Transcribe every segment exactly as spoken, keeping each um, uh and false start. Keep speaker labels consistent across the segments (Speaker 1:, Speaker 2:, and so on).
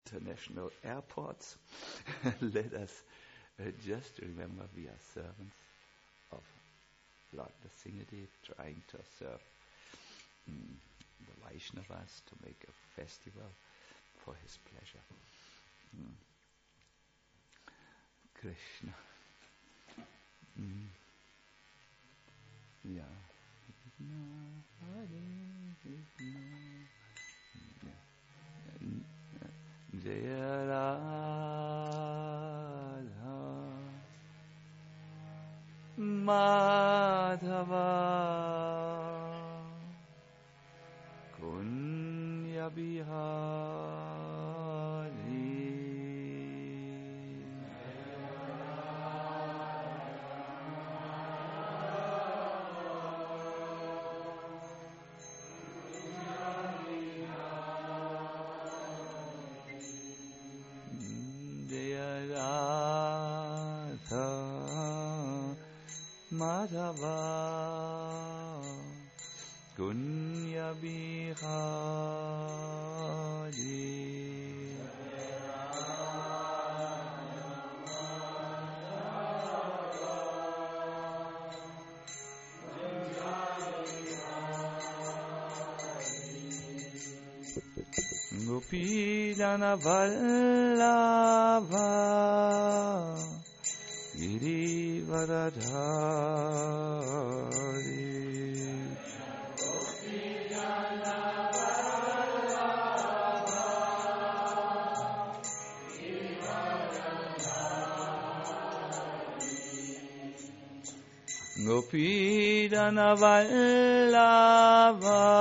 Speaker 1: international airports. Let us uh, just remember we are servants of Lord Nrsimhadev, trying to serve mm, the Vaishnavas to make a festival for his pleasure. Mm. Krishna. Mm. Yeah. Jaya Radha Madhava Kunya Bihari Madhava Kunya Bihari Gopijana Vallabha Girivaradhari Gopijana Vallabha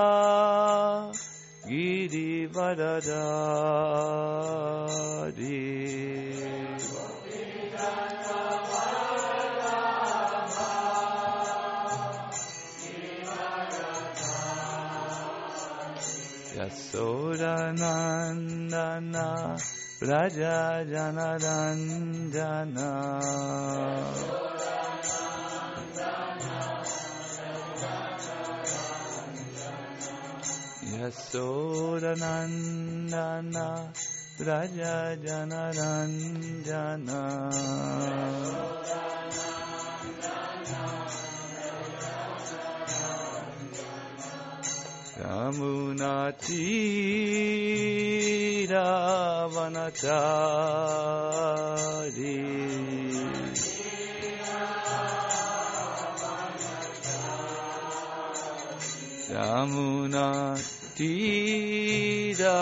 Speaker 1: Girivaradhari Yasodanandana Raja Janaranjana Yasodanandana Raja Janaranjana Yamunatira Vanachari Yamunatira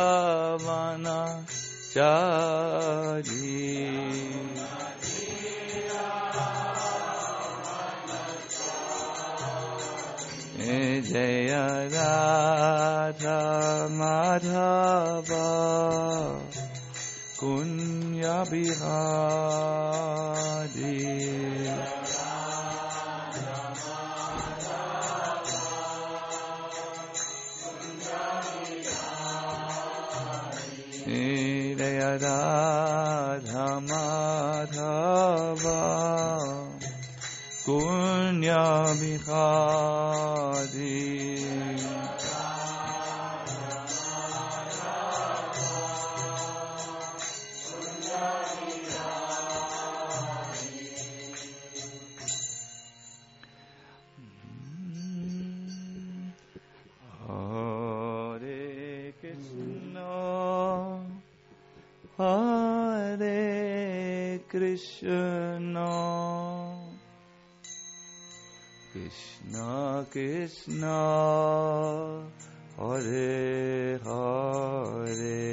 Speaker 1: Vanachari Jaya Radha Madhava Kunya Bihari Jaya Radha Madhava Kunya Bihari Hare Krishna Hare Krishna Krishna Krishna Hare Hare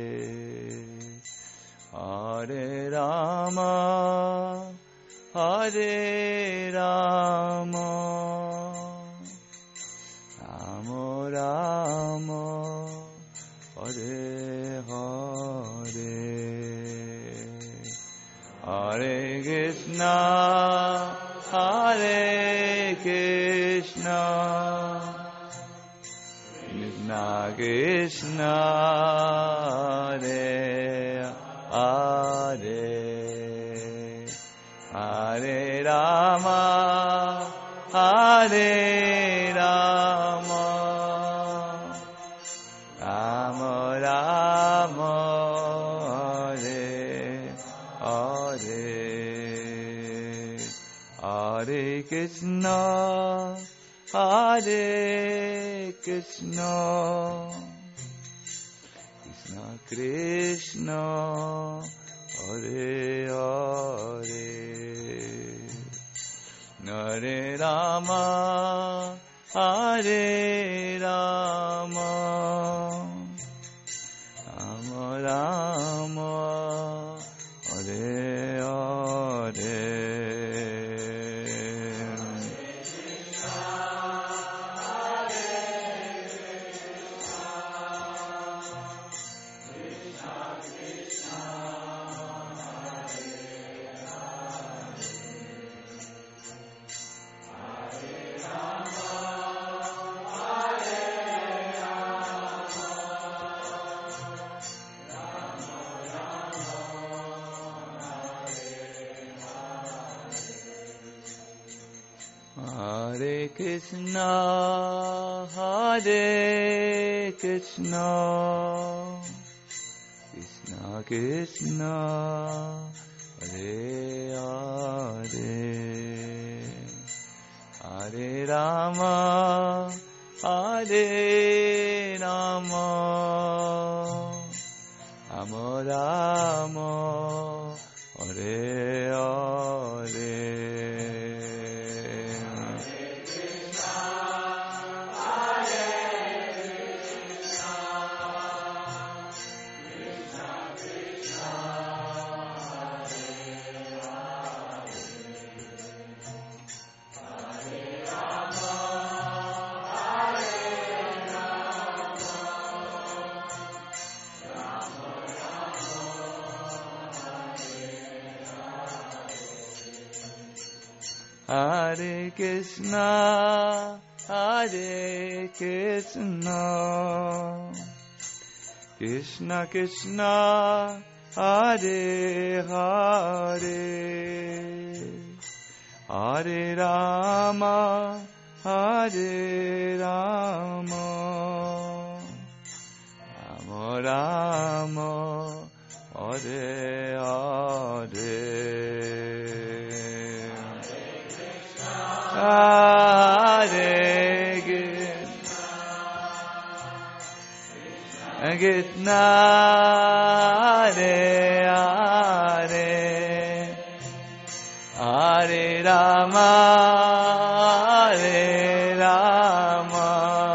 Speaker 1: Hare Rama Hare Rama Rama Rama Hare Hare Hare Krishna Hare Krishna Krishna Krishna Hare Hare Hare Rama Hare Rama Rama Rama Hare Krishna, Hare Krishna, Krishna Krishna, Hare Hare, Hare Rama, Hare Rama, Rama Rama, Hare Hare. Hare Krishna, Hare Krishna, Krishna Krishna, Hare Hare, Hare Rama, Hare Rama, Rama Rama, Hare Hare. Hare Krishna, Hare Krishna, Krishna Krishna, Hare Hare, Hare Rama, Hare Rama, Rama Rama, Hare Hare. Hare Krishna, Krishna Hare Hare, Hare Rama, Hare Rama,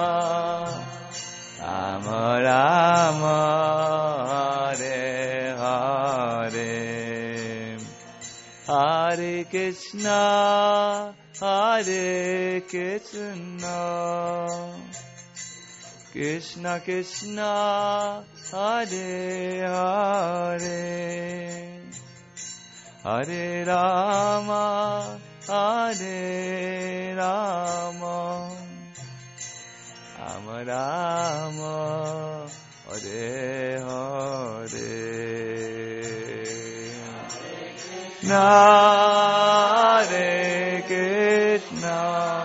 Speaker 1: Rama Rama, Hare Hare, Hare Krishna, Hare Krishna, Krishna Krishna, Hare Hare, Hare Rama, Hare Rama, Rama Rama, Hare Hare. Hare Krishna,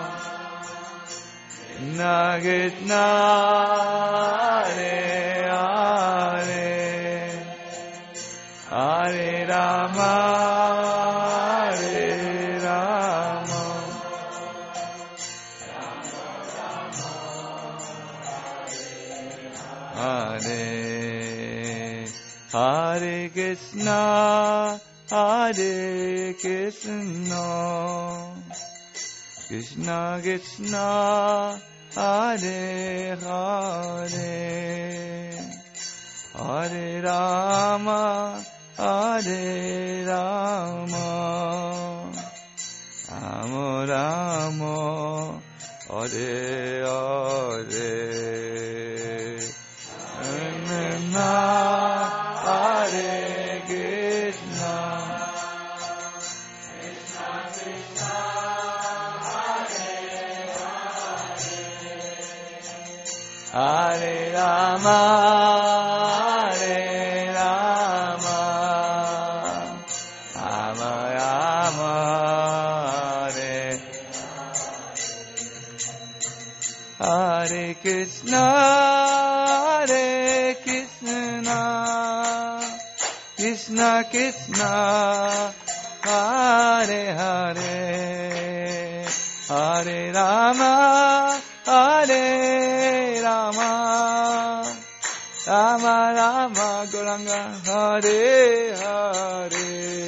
Speaker 1: Krishna Hare Hare, Hare Rama, Hare Rama, Hare Hare Krishna, Hare Krishna, Krishna Krishna, Hare Hare, Hare Rama, Hare Rama, Rama Rama, Hare Hare, Krishna, Hare Krishna, Hare Rama, Hare Rama, Rama Rama, Hare Hare Krishna, Hare Krishna, Krishna Krishna Hare Hare Hare Rama Hare Rama Rama Rama Gauranga Hare Hare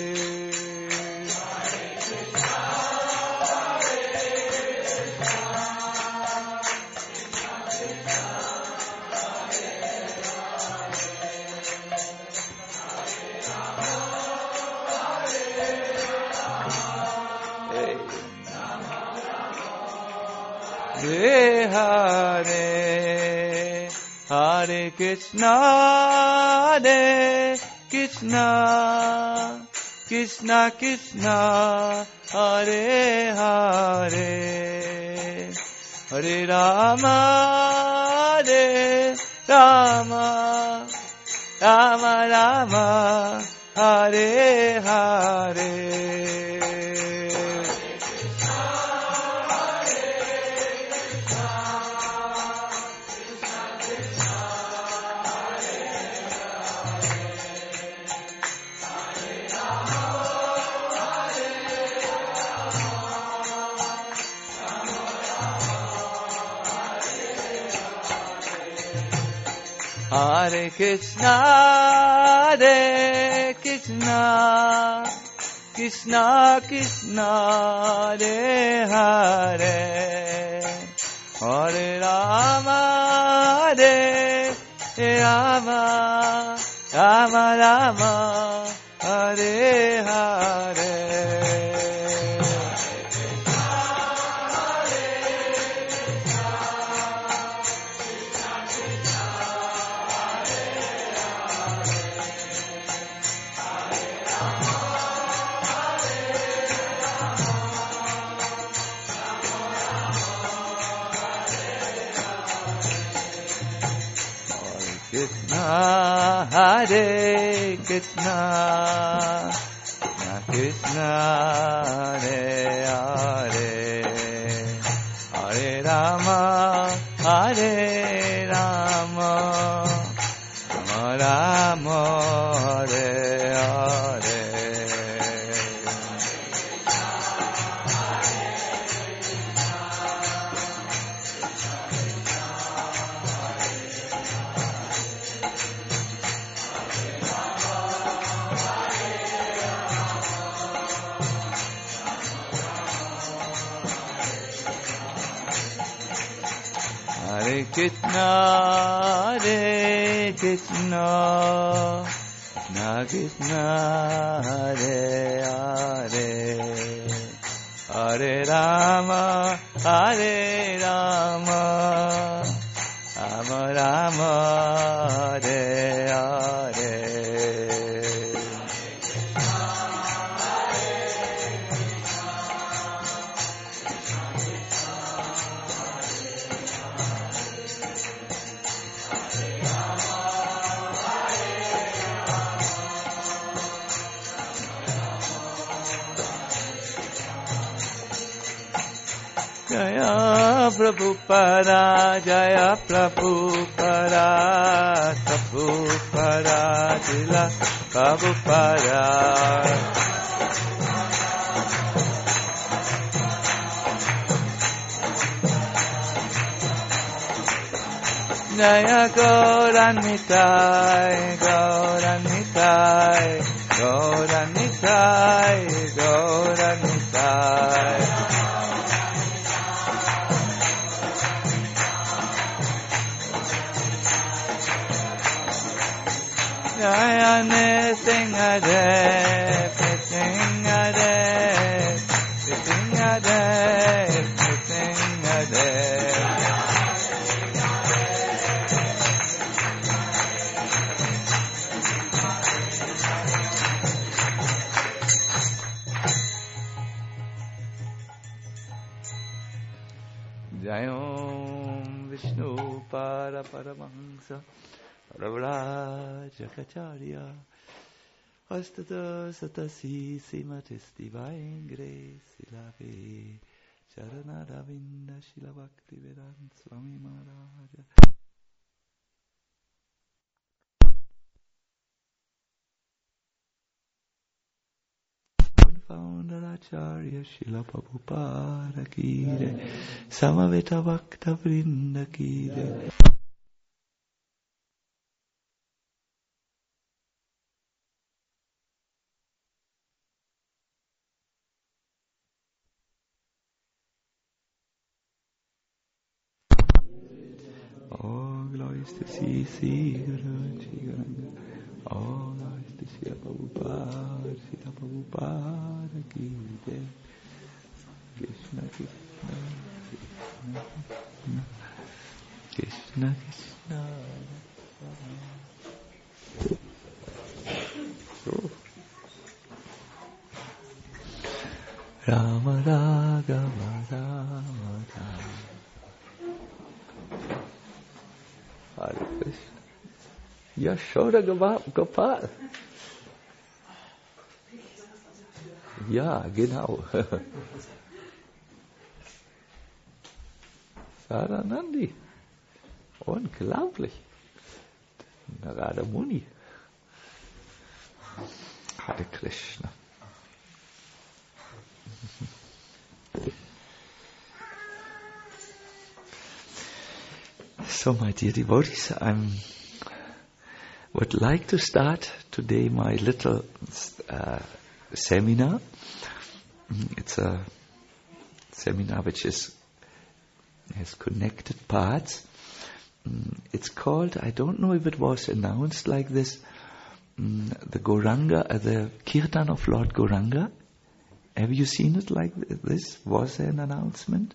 Speaker 1: Hare Hare Hare Krishna Hare Krishna Krishna Krishna Hare Hare Hare Rama Hare Rama Rama Rama Hare Hare Hare Krishna, Hare Krishna, Krishna Krishna, Hare Hare, Hare Rama, Hare Rama, Rama Rama, Hare Hare. Krishna, Hare Krishna, Krishna Krishna, Hare Hare, Hare Rama, Hare Rama, Rama Rama, Hare Hare. Hare Krishna, Hare Krishna, Krishna Krishna, Hare Hare, Hare Rama, Hare Rama, Rama Rama, Hare Hare. Jaya Prabhupada, Jaya Prabhupada, Prabhupada, Jila Prabhupada. Jaya Gauranitai, Gauranitai, Gauranitai, Gauranitai. Jaya Nisingadev, Nisingadev, Nisingadev, Nisingadev. Jayom Vishnu Para Paramahansa Ravrajacharya Astada Satasi Simatisti Vaingre Silave Charanadavinda Shilabhakti Vedant Swami Maharaja. founder Acharya Srila Prabhupada ki jai. Samaveta Bhakta Vrinda ki jai. All glories to Sri Sri Guru Sri Gauranga. All glories to Sri Prabhupada, Sri Prabhupada ki jai. Krishna Krishna Krishna Krishna Krishna Rama Ragama Rama Rama. Hare Krishna. Yashoda Gopal. Ja, genau. Saranandi. Unglaublich. Narada Muni. Hare Krishna. So, my dear devotees, I would like to start today my little uh, seminar. It's a seminar which is has connected parts. It's called, I don't know if it was announced like this, the Gauranga, uh, the Kirtan of Lord Gauranga. Have you seen it like this? Was there an announcement?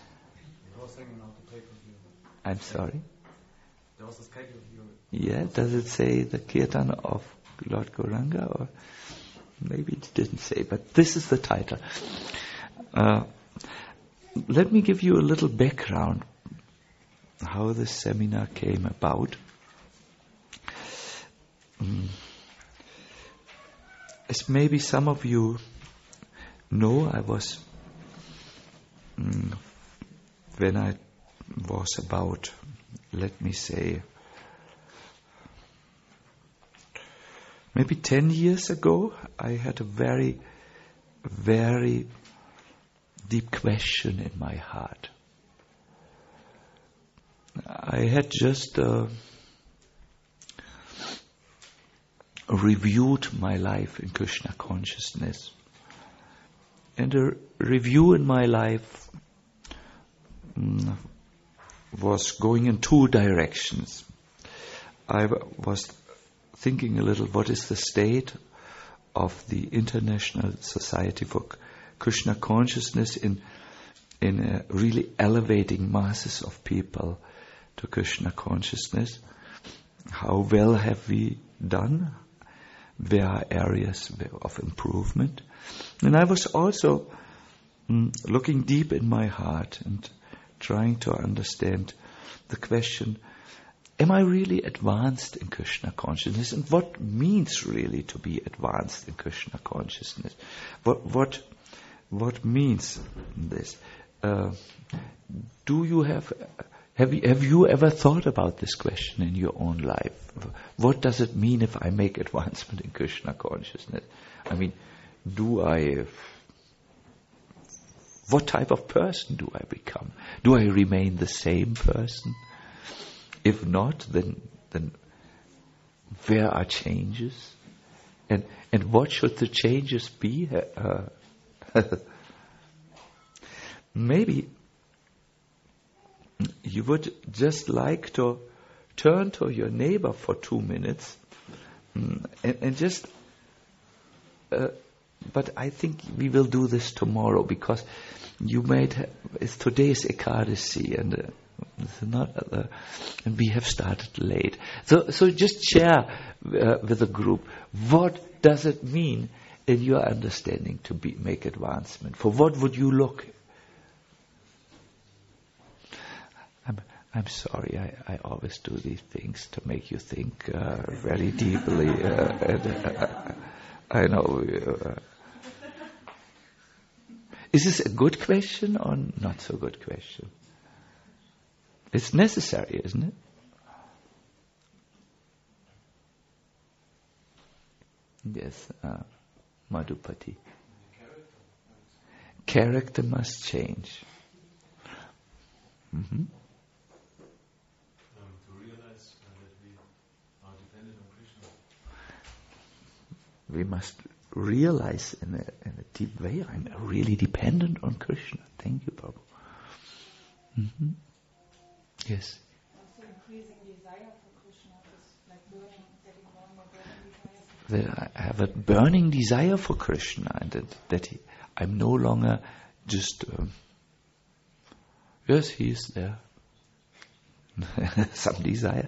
Speaker 1: I'm sorry?
Speaker 2: There was a schedule here.
Speaker 1: Yeah, does it say the Kirtan of Lord Gauranga? Or maybe it didn't say, but this is the title. Uh, let me give you a little background how this seminar came about. Mm. As maybe some of you know, I was, mm, when I was about, let me say, maybe ten years ago, I had a very, very deep question in my heart. I had just uh, reviewed my life in Krishna consciousness. And a review in my life mm, was going in two directions. I w- was thinking a little, what is the state of the International Society for Krishna Consciousness in in uh, really elevating masses of people to Krishna consciousness? How well have we done? Where are areas of improvement? And I was also mm, looking deep in my heart and trying to understand the question, am I really advanced in Krishna consciousness? And what means really to be advanced in Krishna consciousness? What what what means this? Uh, do you have have you, have you ever thought about this question in your own life? What does it mean if I make advancement in Krishna consciousness? I mean, do I... What type of person do I become? Do I remain the same person? If not, then then where are changes? And and what should the changes be? Uh, maybe you would just like to turn to your neighbor for two minutes and, and just... Uh, but I think we will do this tomorrow, because you might have, it's today's Ekadasi, and uh, it's not, uh, and we have started late. So, so just share uh, with the group, what does it mean in your understanding to be make advancement? For what would you look? I'm, I'm sorry, I, I always do these things to make you think uh, very deeply. Uh, and, uh, I know. Uh, is this a good question or not so good question? It's necessary, isn't it? Yes, uh, Madhupati.
Speaker 2: Carry
Speaker 1: character must change. Mm-hmm.
Speaker 3: Um, to realize uh, that we are dependent on Krishna.
Speaker 1: We must realize in a, in a deep way, I'm really dependent on Krishna. Thank you, Prabhu. Mm-hmm. Yes.
Speaker 4: Also increasing desire for Krishna, just like burning, getting more and more burning desire.
Speaker 1: That I have a burning desire for Krishna, and that, that he, I'm no longer just, um, yes, he is there. Some desire.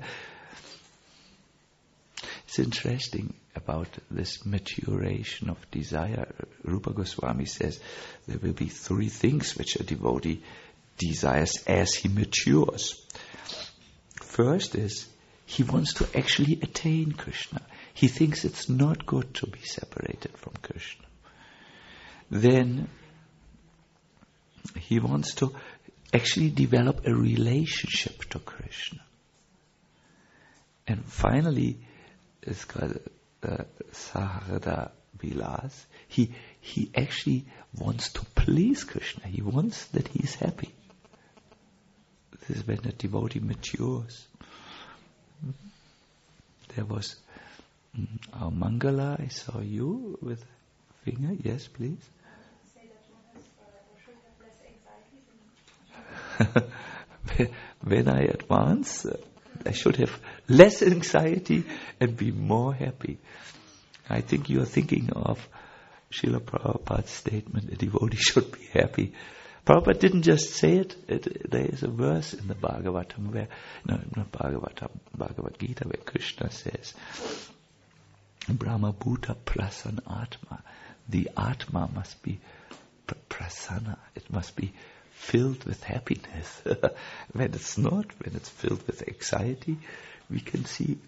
Speaker 1: It's interesting about this maturation of desire. Rupa Goswami says there will be three things which a devotee desires as he matures. First is he wants to actually attain Krishna. He thinks it's not good to be separated from Krishna. Then he wants to actually develop a relationship to Krishna. And finally, it's called uh, Saharada Vilas. He he actually wants to please Krishna. He wants that he is happy. This is when a devotee matures. There was mm, our Mangala. I saw you with a finger. Yes, please.
Speaker 4: Say that one has, uh, or should have less anxiety.
Speaker 1: When I advance, uh, I should have less anxiety and be more happy. I think you are thinking of Srila Prabhupada's statement, a devotee should be happy. Prabhupada didn't just say it, it there is a verse in the Bhagavatam where, no, not Bhagavatam, Bhagavad Gita, where Krishna says, Brahma Bhuta Prasanna Atma. The Atma must be pr- prasanna, it must be filled with happiness. When it's not, when it's filled with anxiety, we can see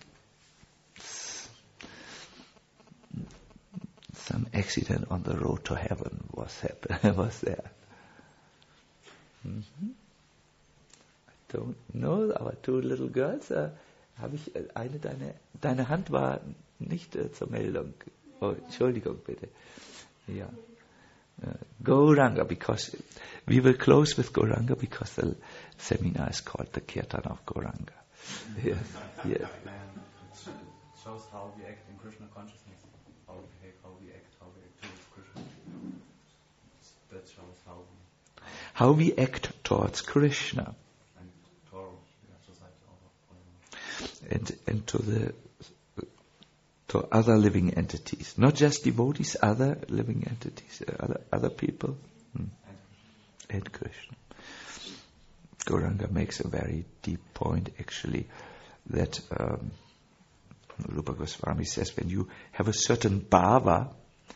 Speaker 1: some accident on the road to heaven was happen- was there. Mm-hmm. I don't know, our two little girls, uh, habe ich äh, eine deine, deine Hand war nicht äh, zur Meldung. Oh, Entschuldigung bitte. Ja. Uh, Gauranga, because we will close with Gauranga because the seminar is called the Kirtan of Gauranga. Yes, yes.
Speaker 2: It shows how we act in Krishna consciousness, how we behave, how we act, how we act towards Krishna. That shows how we
Speaker 1: How we act towards Krishna
Speaker 2: and toward the society of
Speaker 1: and and to the to other living entities, not just devotees, other living entities, uh, other other people, hmm. and Krishna. Gauranga makes a very deep point, actually, that um, Rupa Goswami says when you have a certain bhava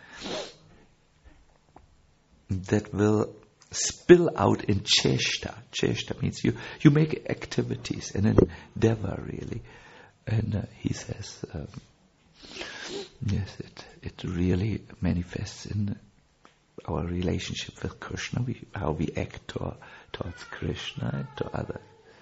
Speaker 1: that will spill out in cheshta. Cheshta means you, you make activities, an endeavor really. And uh, he says, um, yes, it it really manifests in our relationship with Krishna, we, how we act to, towards Krishna and to others.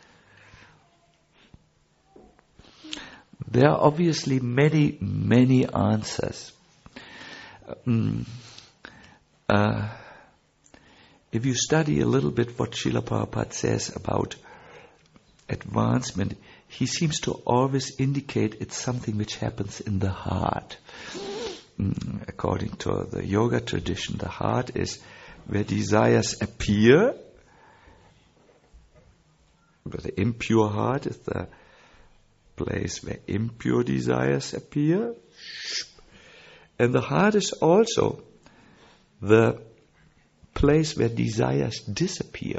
Speaker 1: There are obviously many, many answers. Um, uh, if you study a little bit what Srila Prabhupada says about advancement, he seems to always indicate it's something which happens in the heart. Mm, according to the yoga tradition, the heart is where desires appear. But the impure heart is the place where impure desires appear. And the heart is also the place where desires disappear.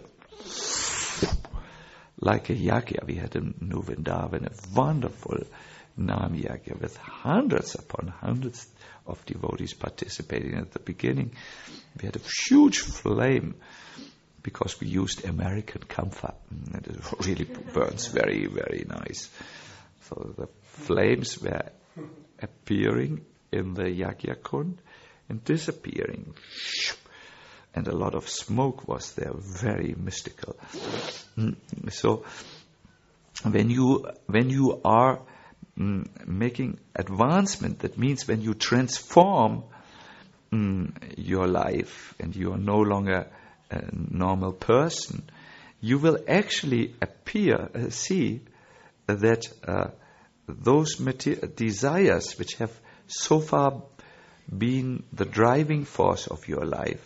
Speaker 1: Like a yagya, we had in New Vrindavan a wonderful Nam yagya with hundreds upon hundreds of devotees participating. At the beginning, we had a huge flame because we used American camphor, and it really burns very, very nice. So the flames were appearing in the yagya kund and disappearing. And a lot of smoke was there, very mystical. So when you when you are mm, making advancement, that means when you transform mm, your life and you are no longer a normal person, you will actually appear, uh, see that uh, those mater- desires which have so far been the driving force of your life,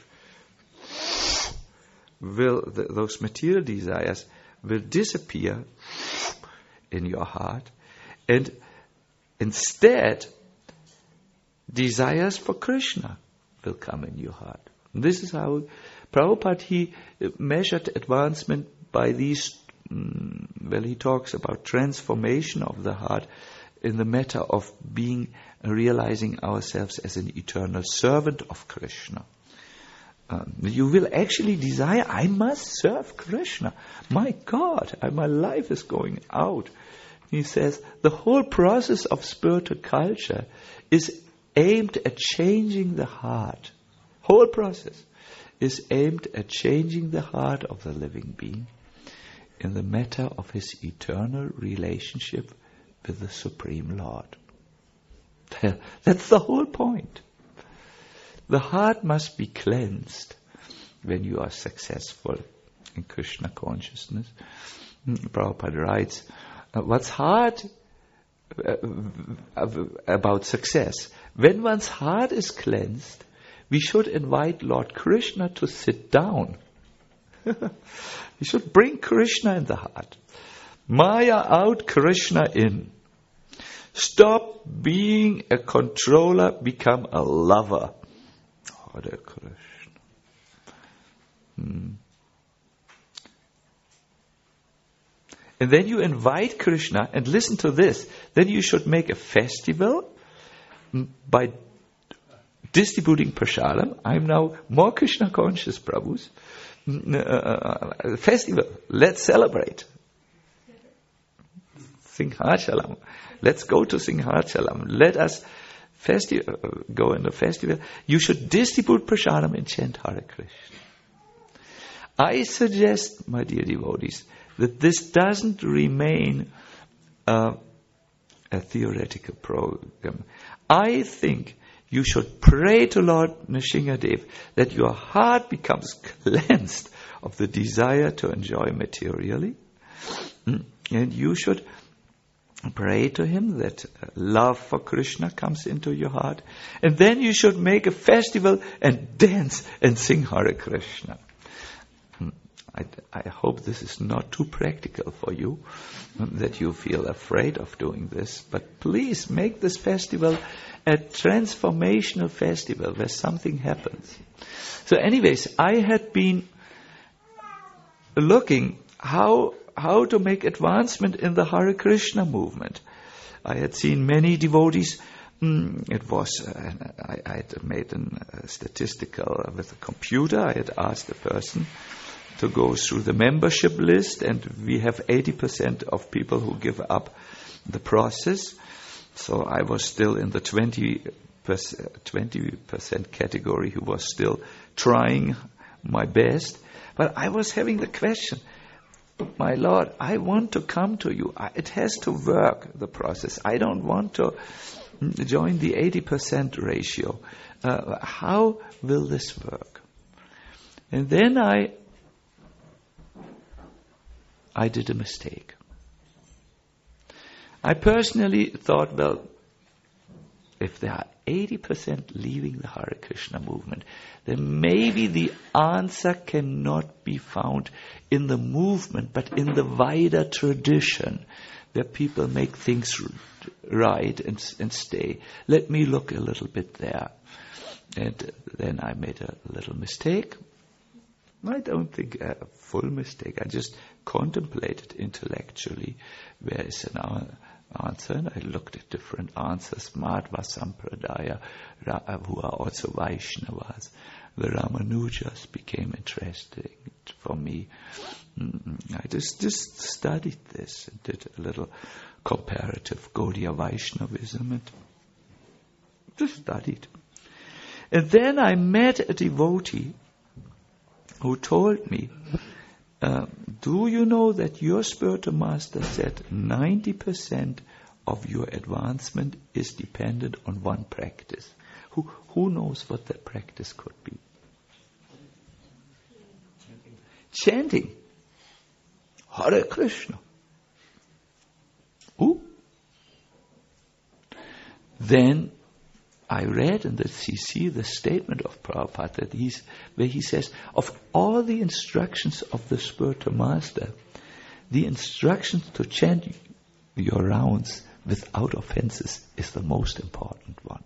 Speaker 1: will th- those material desires will disappear in your heart, and instead desires for Krishna will come in your heart. And this is how Prabhupada, he measured advancement by these, mm, well, he talks about transformation of the heart in the matter of being, realizing ourselves as an eternal servant of Krishna. Um, you will actually desire, I must serve Krishna. My God, I, my life is going out. He says, the whole process of spiritual culture is aimed at changing the heart. Whole process is aimed at changing the heart of the living being in the matter of his eternal relationship with the Supreme Lord. That's the whole point. The heart must be cleansed when you are successful in Krishna consciousness. Prabhupada writes, uh, what's hard uh, about success? When one's heart is cleansed, we should invite Lord Krishna to sit down. We should bring Krishna in the heart. Maya out, Krishna in. Stop being a controller, become a lover. Hare Krishna. Hmm. And then you invite Krishna, and listen to this, then you should make a festival by distributing prasadam. I'm now more Krishna conscious, Prabhus. Uh, festival, let's celebrate. Singhachalam. Let's go to Singhachalam. Let us festi- uh, go in the festival. You should distribute prasadam and chant Hare Krishna. I suggest, my dear devotees, that this doesn't remain uh, a theoretical program. I think you should pray to Lord Nrsingadev that your heart becomes cleansed of the desire to enjoy materially. And you should pray to him that love for Krishna comes into your heart. And then you should make a festival and dance and sing Hare Krishna. I, I hope this is not too practical for you, that you feel afraid of doing this. But please make this festival a transformational festival where something happens. So anyways, I had been looking how how to make advancement in the Hare Krishna movement. I had seen many devotees. Mm, it was, uh, I, I had made a uh, statistical uh, with a computer. I had asked the person to go through the membership list, and we have eighty percent of people who give up the process. So I was still in the twenty percent category who was still trying my best. But I was having the question, my Lord, I want to come to you. I, it has to work, the process. I don't want to join the eighty percent ratio. Uh, how will this work? And then I I did a mistake. I personally thought, well, if there are eighty percent leaving the Hare Krishna movement, then maybe the answer cannot be found in the movement, but in the wider tradition, where people make things right and, and stay. Let me look a little bit there. And then I made a little mistake. I don't think a full mistake. I just contemplated intellectually where is an answer, and I looked at different answers. Madhva Sampradaya, who are also Vaishnavas. The Ramanujas became interesting for me. I just, just studied this and did a little comparative Gaudiya Vaishnavism and just studied. And then I met a devotee who told me, uh, do you know that your spiritual master said ninety percent of your advancement is dependent on one practice? Who, who knows what that practice could be? Chanting. Hare Krishna. Ooh. Then I read in the C C the statement of Prabhupada that he's, where he says, of all the instructions of the spiritual master, the instructions to chant your rounds without offenses is the most important one.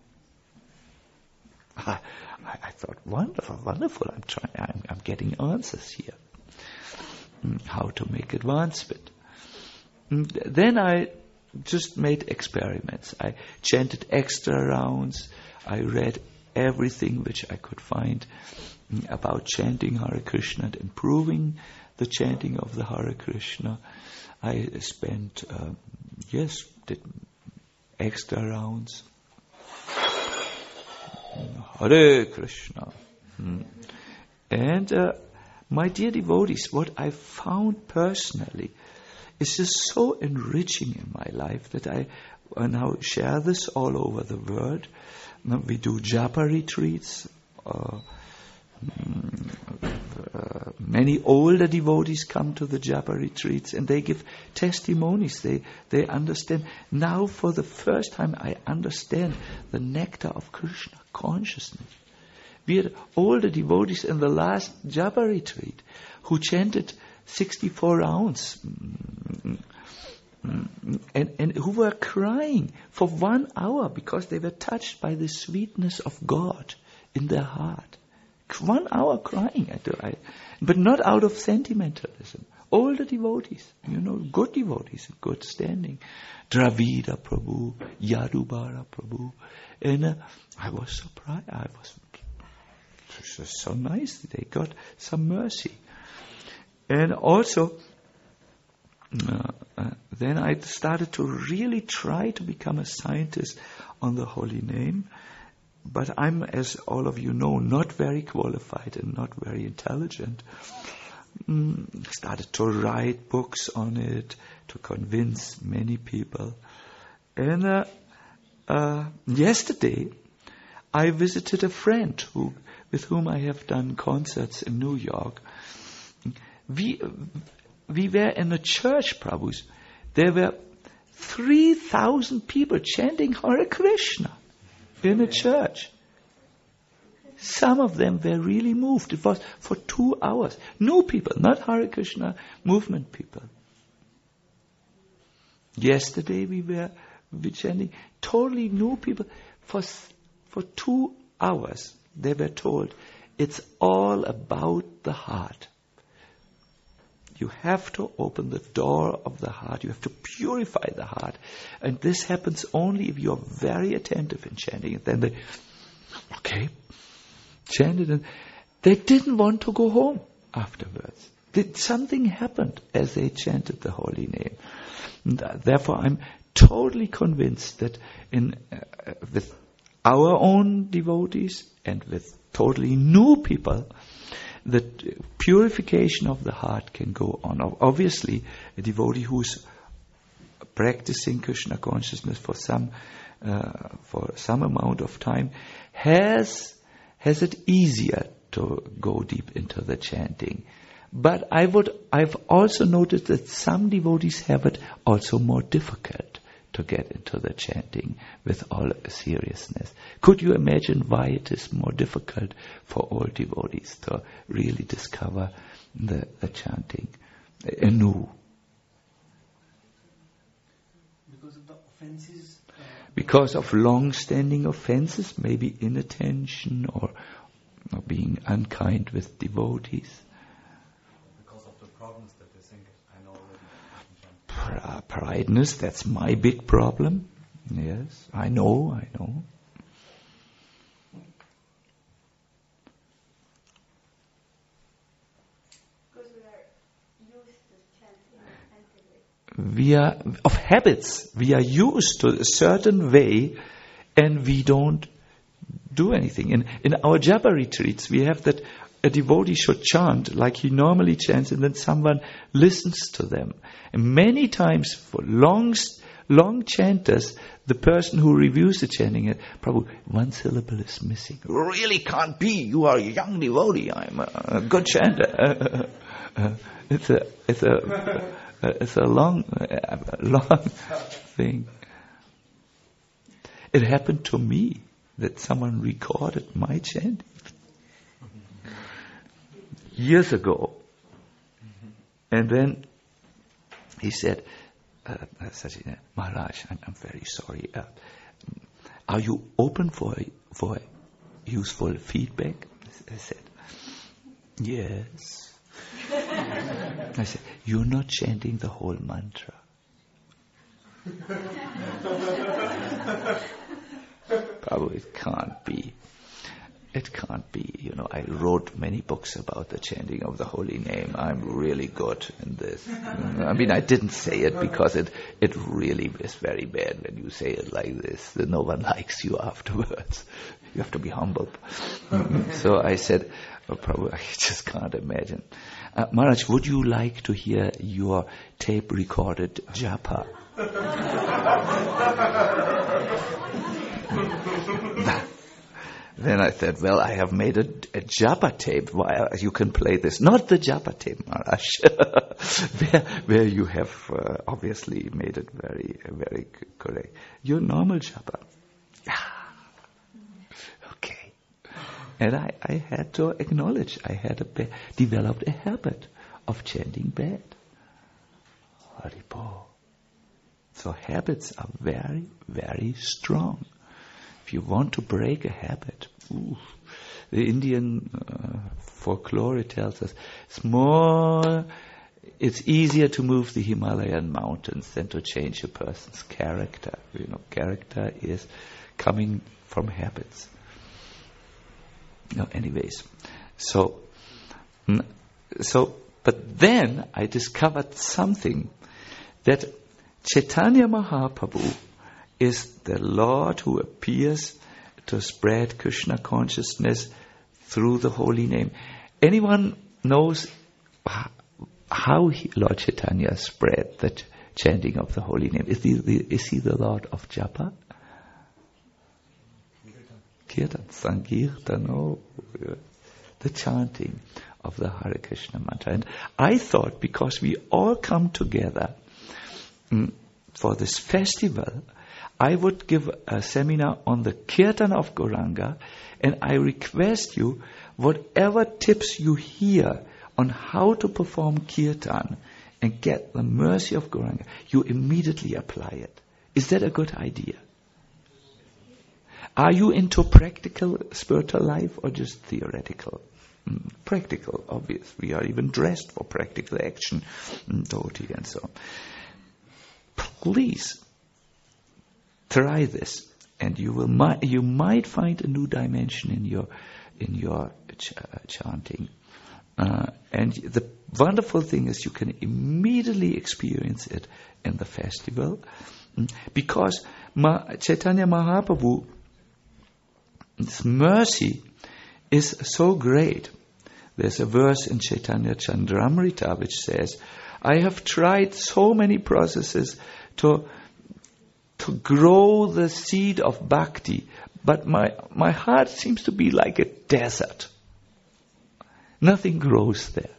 Speaker 1: I, I, I thought, wonderful, wonderful. I'm trying. I'm, I'm getting answers here. Mm, how to make advancement. Mm, then I just made experiments. I chanted extra rounds. I read everything which I could find mm, about chanting Hare Krishna and improving the chanting of the Hare Krishna. I spent, um, yes, did extra rounds. Hare Krishna. Hmm. And uh, my dear devotees, what I found personally is just so enriching in my life that I uh, now share this all over the world. Now we do japa retreats. Uh, uh, many older devotees come to the japa retreats and they give testimonies. They they understand. Now for the first time I understand the nectar of Krishna consciousness. We had older devotees in the last japa retreat who chanted sixty-four rounds and, and who were crying for one hour because they were touched by the sweetness of God in their heart. One hour crying, I, I, but not out of sentimentalism. Older devotees, you know, good devotees, in good standing. Dravida Prabhu, Yadubara Prabhu. And uh, I was surprised. I was it was so nice. They got some mercy. And also, uh, uh, then I started to really try to become a scientist on the holy name. But I'm, as all of you know, not very qualified and not very intelligent. Mm, started to write books on it, to convince many people. And uh, uh, yesterday, I visited a friend who, with whom I have done concerts in New York. We we were in a church, Prabhus. There were three thousand people chanting Hare Krishna in a church. Some of them were really moved. It was for two hours. New people, not Hare Krishna movement people. Yesterday we were chanting totally new people. For for two hours they were told, it's all about the heart. You have to open the door of the heart. You have to purify the heart. And this happens only if you are very attentive in chanting it. Then they, okay, chanted. And they didn't want to go home afterwards. Did something happened as they chanted the holy name. And therefore, I'm totally convinced that in uh, with our own devotees and with totally new people, that purification of the heart can go on. Obviously, a devotee who's practicing Krishna consciousness for some uh, for some amount of time has has it easier to go deep into the chanting. But I would I've also noticed that some devotees have it also more difficult to get into the chanting with all seriousness. Could you imagine why it is more difficult for all devotees to really discover the, the chanting anew?
Speaker 5: Because of the offenses? Uh,
Speaker 1: because of long-standing offenses, maybe inattention or, or being unkind with devotees.
Speaker 2: Because of the problems that they think I know already.
Speaker 1: Prideness, that's my big problem. Yes, I know, I know.
Speaker 6: Because we are used to chanting inattentively.
Speaker 1: We are, of habits, we are used to a certain way and we don't do anything. In, in our japa retreats, we have that a devotee should chant like he normally chants and then someone listens to them. And many times for long, long chanters, the person who reviews the chanting, it, Prabhu, one syllable is missing. Really can't be. You are a young devotee. I'm a, a good chanter. Uh, uh, it's a, it's a, uh, it's a long, uh, long thing. It happened to me that someone recorded my chanting years ago, and then he said, uh, Sachina, Maharaj, I'm, I'm very sorry. Uh, are you open for for useful feedback? I said, yes. I said, you're not chanting the whole mantra. Probably it can't be. It can't be. You know, I wrote many books about the chanting of the holy name. I'm really good in this. I mean, I didn't say it because it, it really is very bad when you say it like this. That no one likes you afterwards. You have to be humble. So I said, oh, probably I just can't imagine. Uh, Maharaj, would you like to hear your tape recorded japa? Then I said, well, I have made a, a japa tape. Why, you can play this. Not the japa tape, Maharaj, where, where you have uh, obviously made it very, very correct. Your normal japa. Okay. And I, I had to acknowledge, I had a ba- developed a habit of chanting bad. Haribo. So habits are very, very strong. If you want to break a habit, ooh, the Indian uh, folklore tells us it's more, it's easier to move the Himalayan mountains than to change a person's character. You know, character is coming from habits. No, anyways, so, so, but then I discovered something, that Chaitanya Mahaprabhu is the Lord who appears to spread Krishna consciousness through the holy name. Anyone knows how he, Lord Chaitanya spread the ch- chanting of the holy name? Is he the, is he the Lord of Japa? Kirtan, Sankirtan, oh, the chanting of the Hare Krishna mantra. And I thought, because we all come together mm, for this festival, I would give a seminar on the Kirtan of Gauranga, and I request you, whatever tips you hear on how to perform Kirtan and get the mercy of Gauranga, you immediately apply it. Is that a good idea? Are you into practical spiritual life or just theoretical? Mm, practical, obvious. We are even dressed for practical action, mm, dhoti and so on. Please try this, and you will mi- you might find a new dimension in your in your ch- uh, chanting. Uh, and the wonderful thing is, you can immediately experience it in the festival, because Ma- Chaitanya Mahaprabhu's mercy is so great. There's a verse in Chaitanya Chandramrita which says, "I have tried so many processes to." to grow the seed of bhakti, but my, my heart seems to be like a desert. Nothing grows there.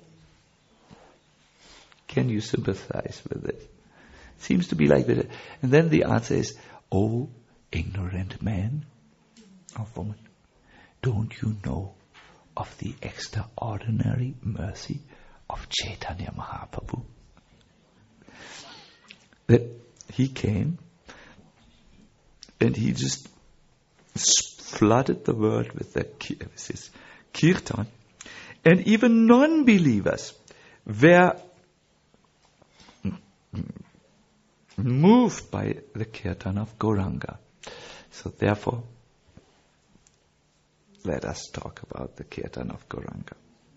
Speaker 1: Can you sympathize with it? Seems to be like that. And then the answer is, oh, ignorant man or woman, don't you know of the extraordinary mercy of Chaitanya Mahaprabhu? That he came, and he just flooded the world with the his kirtan. And even non-believers were moved by the kirtan of Gauranga. So therefore, let us talk about the kirtan of Gauranga.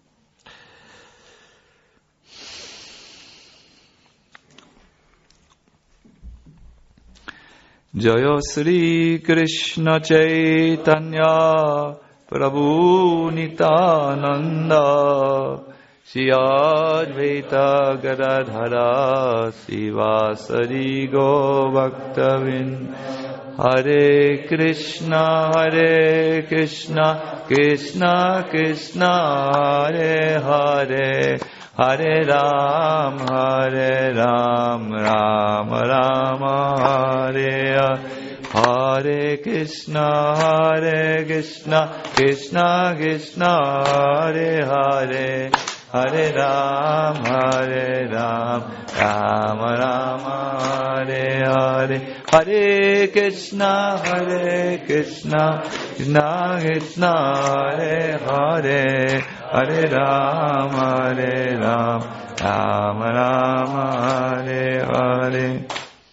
Speaker 1: Jaya Sri Krishna Chaitanya Prabhu Nityananda Shri Advaita Gadadhara Sivasari Govaktavind Hare Krishna Hare Krishna Krishna Krishna Hare Hare Hare Ram Hare Ram Ram Ram Hare Hare Hare Krishna Hare Krishna Krishna Krishna Hare Hare Hare Ram Hare Ram Ram Ram Hare Hare Hare Krishna Hare Krishna Krishna Krishna Hare Hare Hare Ram Hare Ram Ram Ram Hare Hare.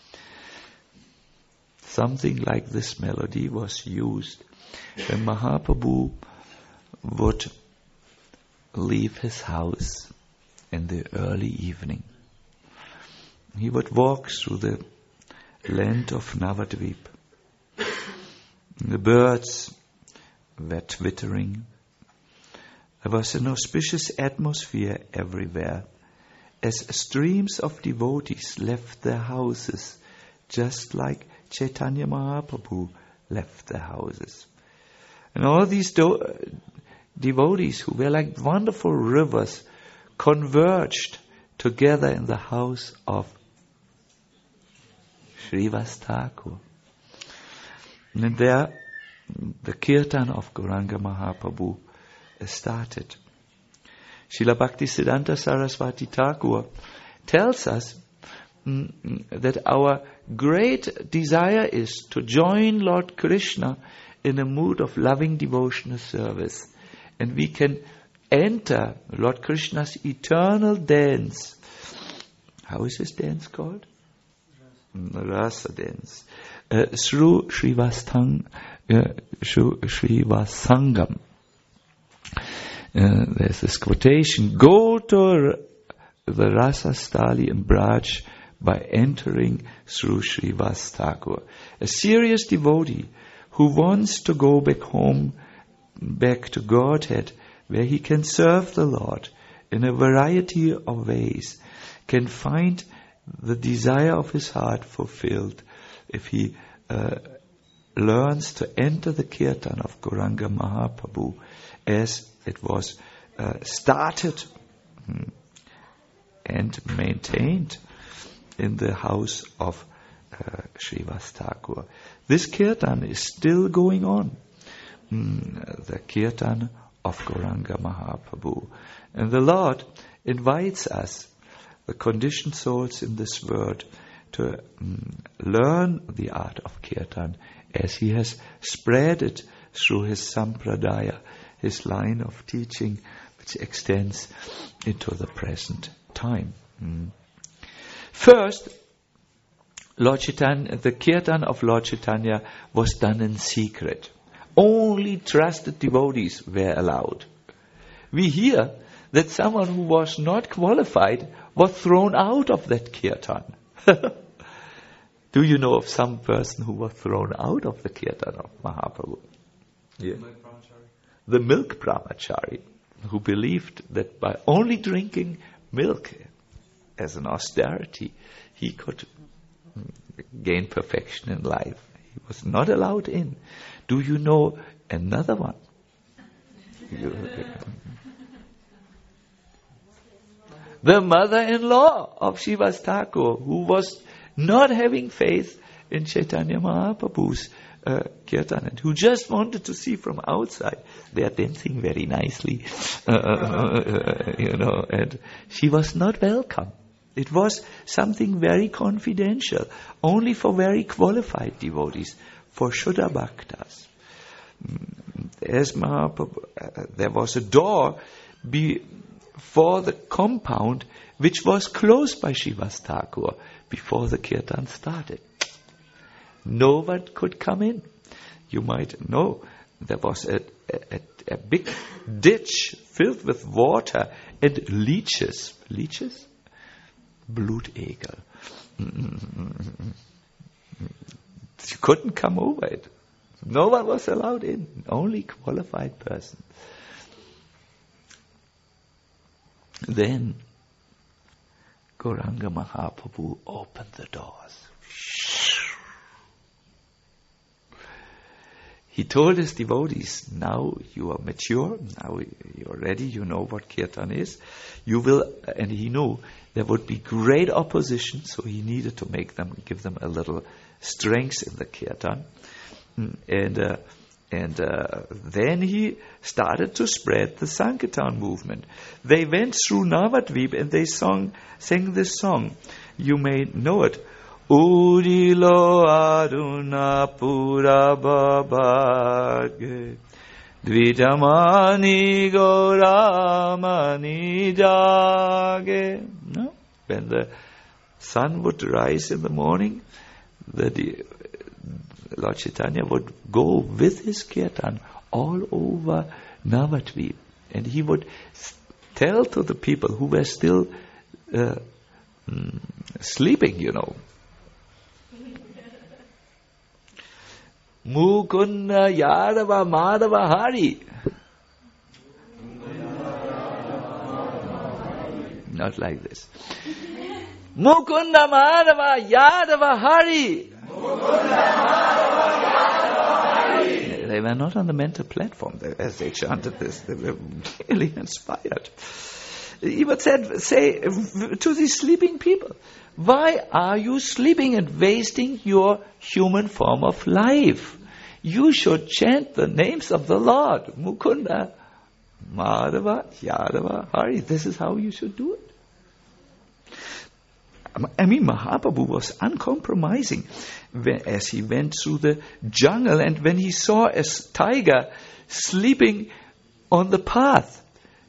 Speaker 1: Something like this melody was used when Mahaprabhu would leave his house in the early evening. He would walk through the land of Navadvip. The birds were twittering. There was an auspicious atmosphere everywhere as streams of devotees left their houses, just like Chaitanya Mahaprabhu left their houses. And all these do- devotees who were like wonderful rivers converged together in the house of Srivas Thakur. And there the kirtan of Gauranga Mahaprabhu started. Srila Bhaktisiddhanta Saraswati Thakur tells us mm, that our great desire is to join Lord Krishna in a mood of loving devotional service. And we can enter Lord Krishna's eternal dance. How is his dance called? Rasa dance. Uh, through Srivastang, uh, through Srivasangam. Uh, there's this quotation, go to the Rasa Stali in Braj by entering through Srivas Thakur. A serious devotee who wants to go back home, back to Godhead, where he can serve the Lord in a variety of ways, can find the desire of his heart fulfilled if he uh, learns to enter the kirtan of Gauranga Mahaprabhu as it was uh, started hmm, and maintained in the house of uh, Srivas Thakur. This kirtan is still going on. Mm, the kirtan of Gauranga Mahaprabhu. And the Lord invites us, the conditioned souls in this world, to mm, learn the art of kirtan as he has spread it through his sampradaya, his line of teaching, which extends into the present time. Mm. First, Lord Chaitanya, the kirtan of Lord Chaitanya was done in secret. Only trusted devotees were allowed. We hear that someone who was not qualified was thrown out of that kirtan. Do you know of some person who was thrown out of the kirtan of Mahaprabhu? Yeah. The milk brahmachari, who believed that by only drinking milk as an austerity, he could gain perfection in life. He was not allowed in. Do you know another one? The mother-in-law of Srivas Thakur, who was not having faith in Chaitanya Mahaprabhu's uh, kirtan, and who just wanted to see from outside. They are dancing very nicely, uh, uh, you know, and she was not welcome. It was something very confidential, only for very qualified devotees, for Shuddha Bhaktas. As Mahaprabhu, uh, there was a door before the compound which was closed by Srivas Thakur before the kirtan started. No one could come in. You might know there was a, a, a big ditch filled with water and leeches. Leeches? Blutegel. You couldn't come over it. No one was allowed in. Only qualified persons. Then Gauranga Mahaprabhu opened the doors. He told his devotees, now you are mature, now you are ready, you know what kirtan is. You will, and he knew there would be great opposition, so he needed to make them, give them a little strength in the kirtan. And uh, and uh, then he started to spread the Sankirtan movement. They went through Navadvip and they song, sang this song. You may know it. Udilo Aruna Pura Babage Dvitamani Gauramani Jage. No? When the sun would rise in the morning, the, the Lord Chaitanya would go with his kirtan all over Navadvip, and he would tell to the people who were still uh, mm, sleeping, you know, Mukunda Yadava Madhava Hari. Not like this. Mukunda Madhava Yadava Hari. They were not on the mental platform as they chanted this. They were really inspired. He would said, say to these sleeping people, why are you sleeping and wasting your human form of life? You should chant the names of the Lord. Mukunda, Madhava, Yadava, Hari. This is how you should do it. I mean, Mahaprabhu was uncompromising when, as he went through the jungle, and when he saw a tiger sleeping on the path,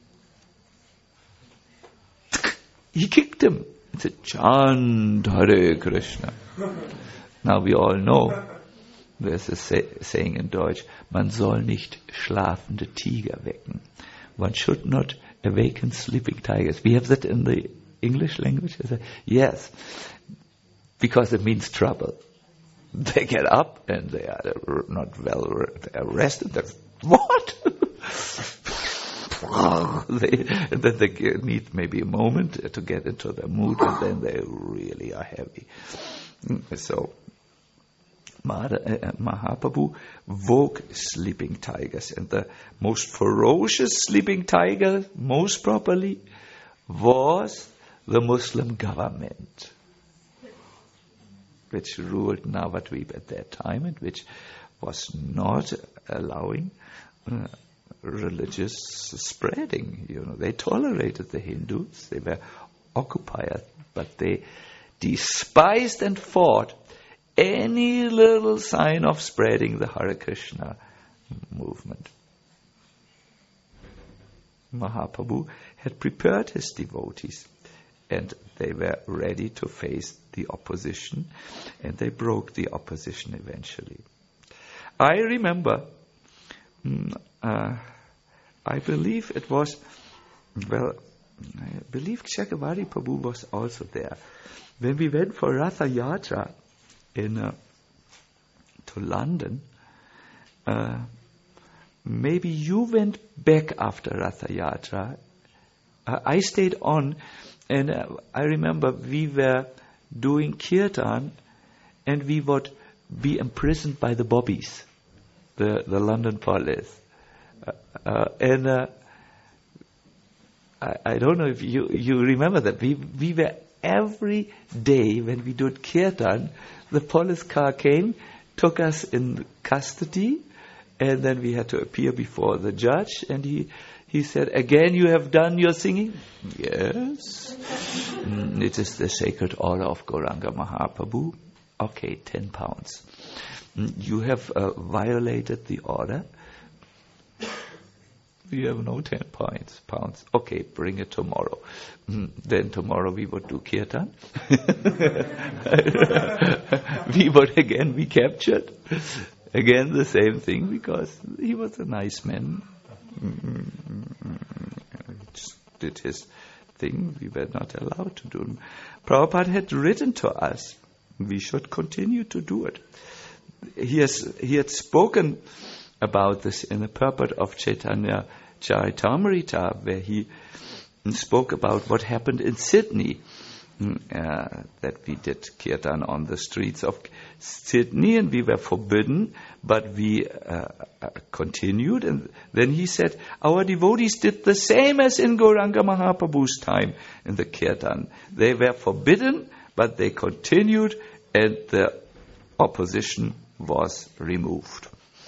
Speaker 1: he kicked him and said, chant Hare Krishna. Now we all know, there's a say, saying in Deutsch, man soll nicht schlafende Tiger wecken. One should not awaken sleeping tigers. We have that in the English language? I say, yes, because it means trouble. They get up and they are not well they are rested. They're, what? they, then they need maybe a moment to get into the mood, and then they really are heavy. So, Mahaprabhu woke sleeping tigers, and the most ferocious sleeping tiger, most properly, was the Muslim government, which ruled Navadvip at that time, and which was not allowing uh, religious spreading. You know, they tolerated the Hindus; they were occupied, but they despised and fought any little sign of spreading the Hare Krishna movement. Mahaprabhu had prepared his devotees, and they were ready to face the opposition, and they broke the opposition eventually. I remember, mm, uh, I believe it was, well, I believe Chakravati Prabhu was also there. When we went for Ratha Yatra in uh, to London, uh, maybe you went back after Ratha Yatra. Uh, I stayed on, and uh, I remember we were doing kirtan, and we would be imprisoned by the bobbies, the, the London police. Uh, uh, and uh, I, I don't know if you, you remember that. We, we were every day when we did kirtan, the police car came, took us in custody, and then we had to appear before the judge, and he he said, again you have done your singing? Yes. mm, it is the sacred order of Gauranga Mahaprabhu. Okay, ten pounds. Mm, you have uh, violated the order. You have no ten pounds. pounds. Okay, bring it tomorrow. Mm, then tomorrow we would do kirtan. we would again be captured. Again the same thing, because he was a nice man. He just did his thing. We were not allowed to do it. Prabhupada had written to us, we should continue to do it. He has he had spoken about this in the purport of Chaitanya Charitamrita, where he spoke about what happened in Sydney, uh, that we did kirtan on the streets of Sydney, and we were forbidden, but we uh, uh, continued. And then he said, our devotees did the same as in Gauranga Mahaprabhu's time in the kirtan. They were forbidden, but they continued, and the opposition was removed.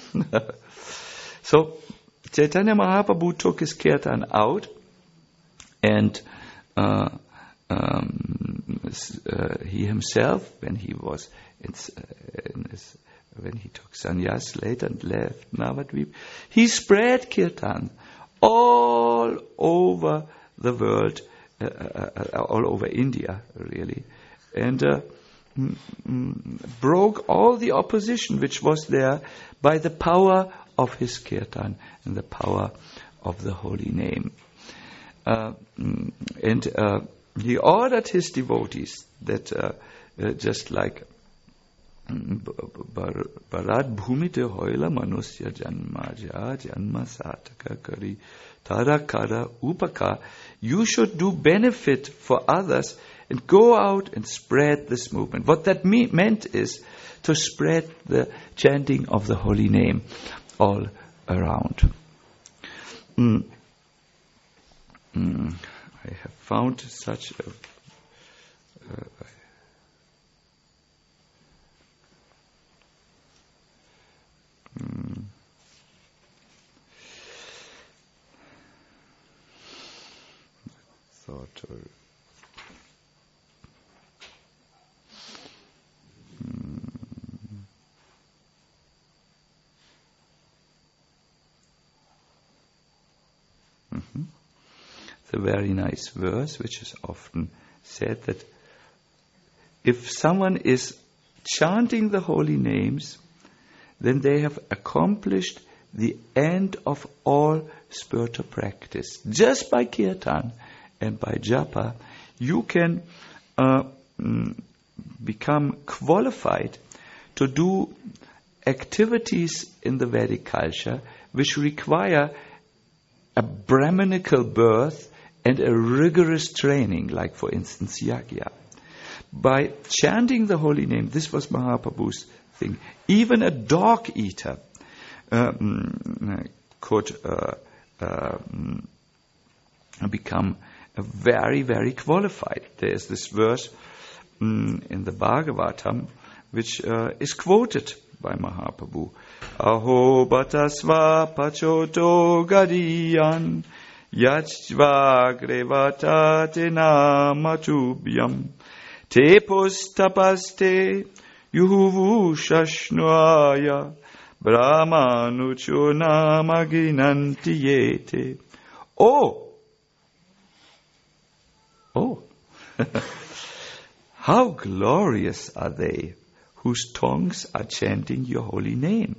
Speaker 1: So Chaitanya Mahaprabhu took his kirtan out, and uh, um, uh, he himself, when he was in, uh, in his, when he took sannyas later and left Navadvip, he spread kirtan all over the world, uh, uh, all over India, really, and uh, m- m- broke all the opposition which was there by the power of his kirtan and the power of the holy name. Uh, and uh, he ordered his devotees that uh, uh, just like Bharat bhumite hoila manusya janma ja janma sataka kari tarakara upaka, you should do benefit for others and go out and spread this movement. What that me- meant is to spread the chanting of the holy name all around. Mm. Mm. I have found such a uh, mm. thought or mm. Mm-hmm. It's a very nice verse which is often said that if someone is chanting the holy names, then they have accomplished the end of all spiritual practice. Just by kirtan and by japa, you can uh, mm, become qualified to do activities in the Vedic culture which require a Brahminical birth and a rigorous training, like for instance yagya. By chanting the holy name, this was Mahaprabhu's thing. Even a dog eater um, could uh, uh, become a very, very qualified. There is this verse um, in the Bhagavatam which uh, is quoted by Mahaprabhu. Aho batasva pachoto gadiyan yachva grevata tena matubhyam te pustapaste yuhuvu shashnuaya brahmanucho namaginanti yete. Oh! Oh! How glorious are they whose tongues are chanting your holy name.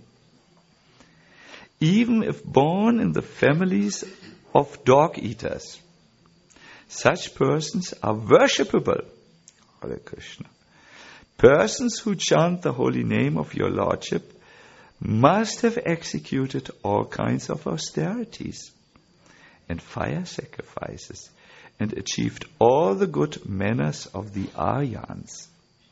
Speaker 1: Even if born in the families of dog eaters, such persons are worshipable. Hare Krishna. Persons who chant the holy name of your Lordship must have executed all kinds of austerities and fire sacrifices and achieved all the good manners of the Aryans.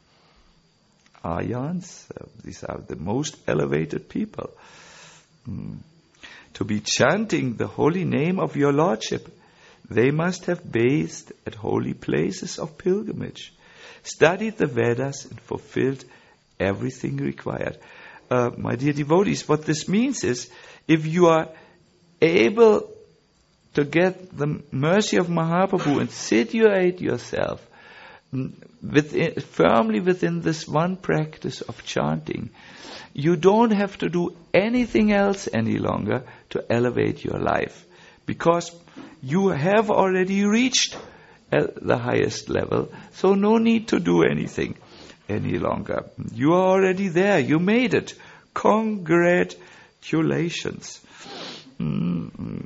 Speaker 1: Aryans, uh, these are the most elevated people. Mm. To be chanting the holy name of your Lordship, they must have bathed at holy places of pilgrimage, studied the Vedas, and fulfilled everything required. Uh, my dear devotees, what this means is, if you are able to get the mercy of Mahaprabhu and situate yourself within, firmly within this one practice of chanting, you don't have to do anything else any longer to elevate your life, because you have already reached uh, the highest level, so no need to do anything any longer. You are already there. You made it. Congratulations. Mm-hmm.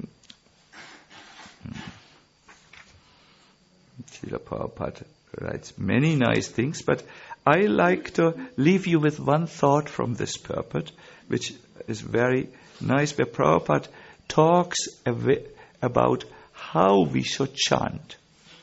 Speaker 1: Srila Prabhupada writes many nice things, but I like to leave you with one thought from this purport, which is very nice, where Prabhupada talks about how we should chant.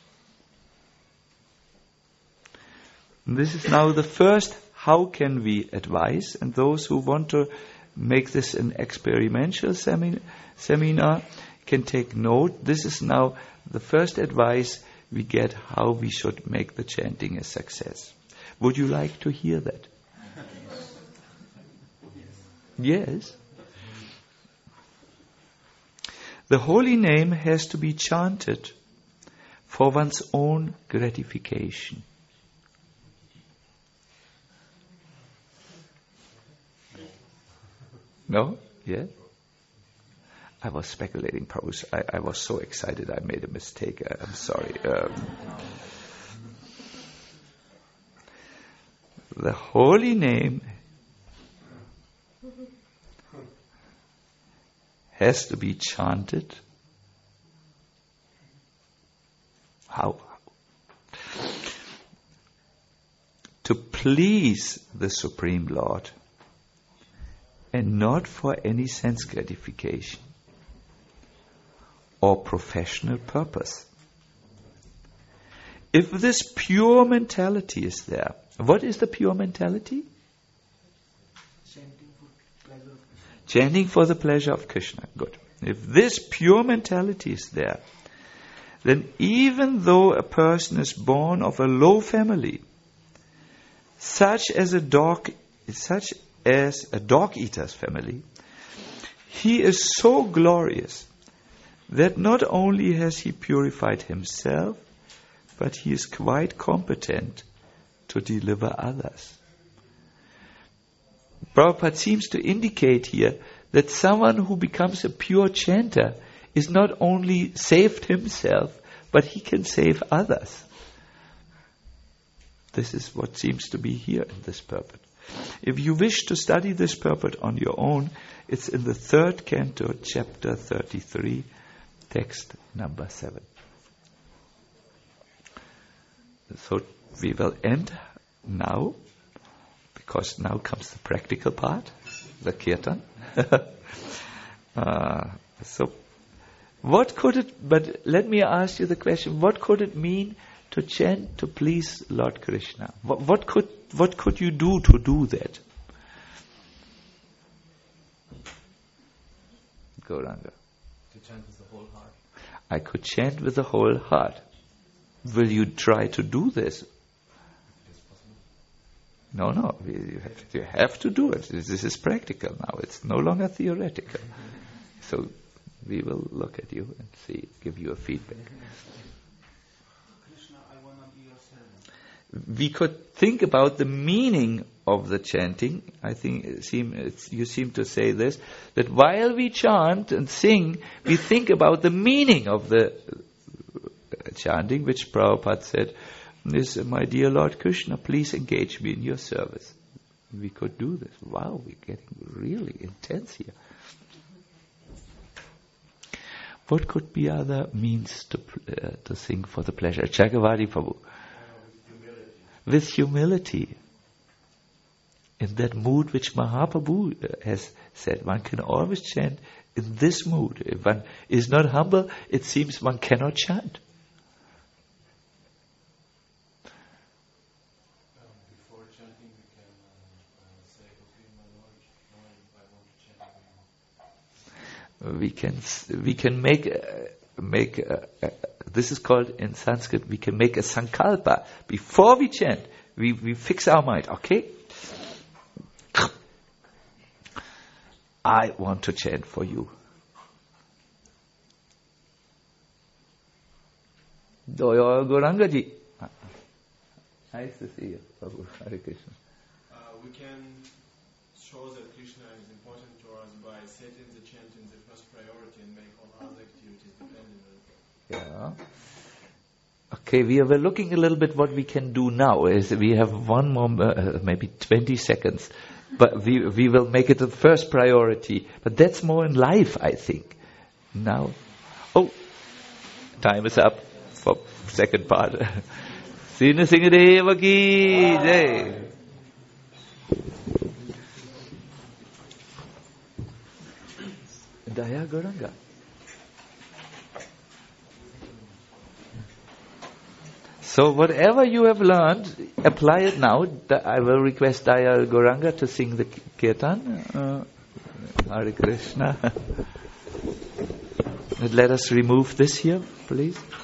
Speaker 1: This is now the first how can we advise, and those who want to make this an experiential semi- seminar can take note. This is now the first advice we get how we should make the chanting a success. Would you like to hear that? Yes. The holy name has to be chanted for one's own gratification. No? Yeah? I was speculating, Prabhu. I, I was so excited I made a mistake. I, I'm sorry. Um, the holy name has to be chanted. How? To please the Supreme Lord, and not for any sense gratification or professional purpose. If this pure mentality is there, what is the pure mentality?
Speaker 5: Chanting for pleasure of Krishna.
Speaker 1: Chanting for the pleasure of Krishna. Good. If this pure mentality is there, then even though a person is born of a low family, such as a dog, such as a dog eater's family, he is so glorious that not only has he purified himself, but he is quite competent to deliver others. Prabhupada seems to indicate here that someone who becomes a pure chanter is not only saved himself, but he can save others. This is what seems to be here in this purport. If you wish to study this purport on your own, it's in the third canto, chapter thirty-three, text number seven. So we will end now, because now comes the practical part, the kirtan. uh, so, what could it, but let me ask you the question, what could it mean to chant to please Lord Krishna? What, what could what could you do to do that? Gauranga.
Speaker 2: To chant with the whole heart.
Speaker 1: I could chant with the whole heart. Will you try to do this?
Speaker 2: It is possible.
Speaker 1: No, no. You have, you have to do it. This is practical now. It's no longer theoretical. So we will look at you and see, give you a feedback.
Speaker 5: Krishna, I want to be your servant.
Speaker 1: We could think about the meaning of the chanting. I think it seem, it's, you seem to say this, that while we chant and sing, we think about the meaning of the chanting, which Prabhupada said, is, my dear Lord Krishna, please engage me in your service. We could do this. Wow, we're getting really intense here. What could be other means to uh, to sing for the pleasure? Chakravarti Prabhu. With humility. In that mood which Mahaprabhu uh, has said, one can always chant in this mood. If one is not humble, it seems one cannot chant.
Speaker 3: Um, before chanting, we can uh, uh, say, okay, my Lord, knowing if I want to chant again.
Speaker 1: We can we can make uh, make uh, uh, this is called in Sanskrit, we can make a sankalpa before we chant. We we fix our mind. Okay, I want to chant for you. Doyo Gaurangaji. Nice to see you, Prabhu. Hare Krishna.
Speaker 3: Uh, we can show that Krishna is important to us by setting the chanting the first priority and make all other activities dependent on it.
Speaker 1: Yeah. Okay, we were looking a little bit what we can do now. Is we have one more, uh, maybe twenty seconds, but we we will make it the first priority. But that's more in life, I think. Now, oh, time is up for second part. Sina Singadeva ki jai. Daya Gauranga. So whatever you have learned, apply it now. I will request Dayal Gauranga to sing the kirtan. Uh, Hare Krishna. Let us remove this here, please.